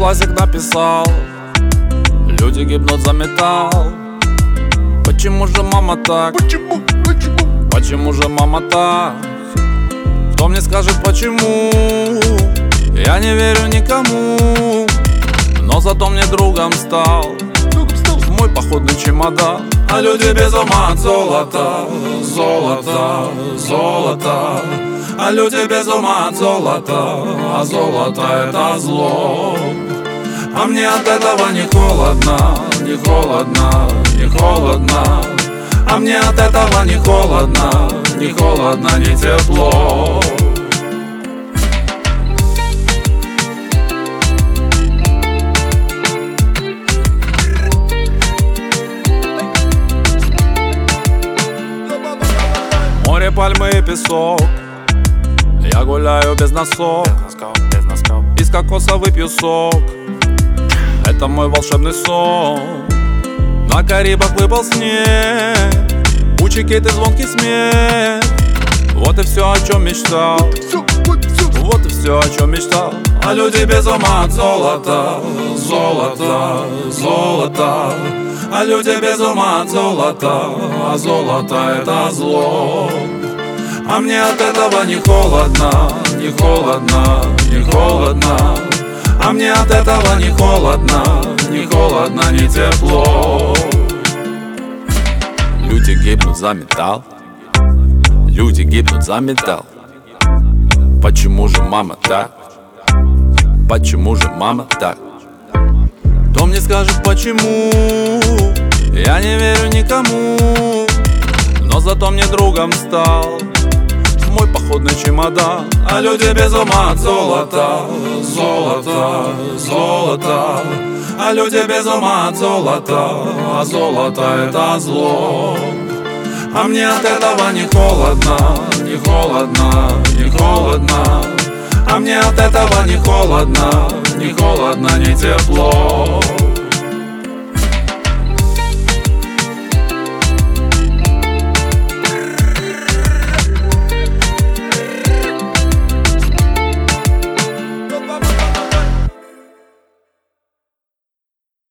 классик написал: люди гибнут за металл. Почему же мама так? Почему же мама так? Кто мне скажет почему? Я не верю никому, но зато мне другом стал мой походный чемодан. А люди без ума от золота, золота, золота. А люди без ума от золота, а золото это зло. А мне от этого не холодно, не холодно, не холодно. А мне от этого не холодно, не холодно, не тепло. Море, пальмы и песок, я гуляю без носок, из кокоса выпью сок. Это мой волшебный сон. На Карибах выпал снег, у чикиты звонкий смех. Вот и все, о чем мечтал. Вот и все, о чем мечтал. А люди без ума от золота, золота, золота. А люди без ума от золота, а золото это зло. А мне от этого не холодно, не холодно, не холодно. А мне от этого не холодно, не холодно, не тепло. Люди гибнут за металл, люди гибнут за металл. Почему же мама так? Почему же мама так? Кто мне скажет почему? Я не верю никому, но зато мне другом стал мой походный чемодан. А люди без ума от золота, золота, золота. А люди без ума от золота, а золото это зло. А мне от этого не холодно, не холодно, не холодно. А мне от этого не холодно, не холодно, не тепло.